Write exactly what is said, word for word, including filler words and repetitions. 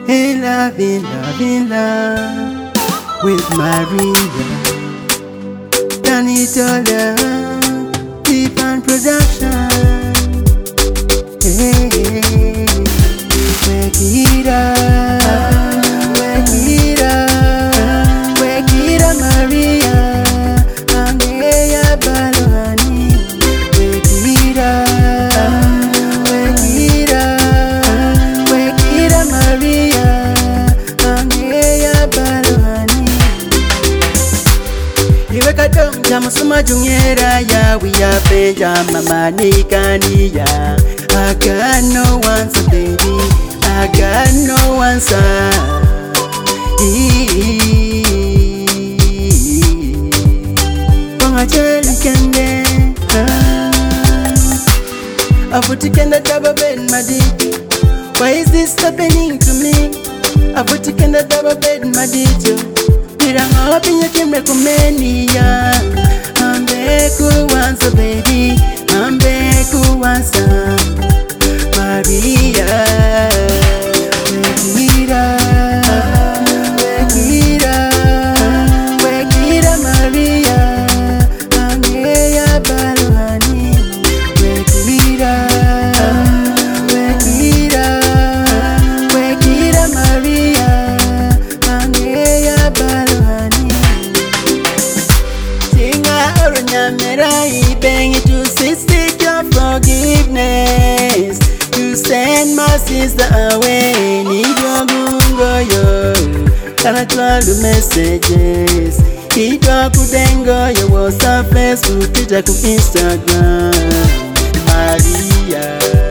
In love, in love, in love with Maria. Danitola, deep and production. Hey, hey, wake it up, wake it up, wake it up, Maria. Angeya Balwani, wake it up, wake it up, wake it up, Maria. Angeya Balwani. Iwe kadom jamusuma jungera ya wiya peja mama nikaniya. I got no answer, baby. I got no answer. Pangajeli kende, avuti kende double bed madi. Why is this happening to me? Avuti kende double bed madi jo. Miranga wapinya kimre kumenia. Ambe kuwansa baby, ambe kuwansa. Maria, wake it up, wake it up, wake it up, Maria. Angeya Balwani, wake it up, wake it up, wake it up, Maria. Angeya Balwani. Singa oronyamera ibengi to seek your forgiveness. To send my sister away, need your gungo yo. Can I try the messages? Kitwa kudengo yo WhatsApp, Facebook, Twitter, Instagram. Maria.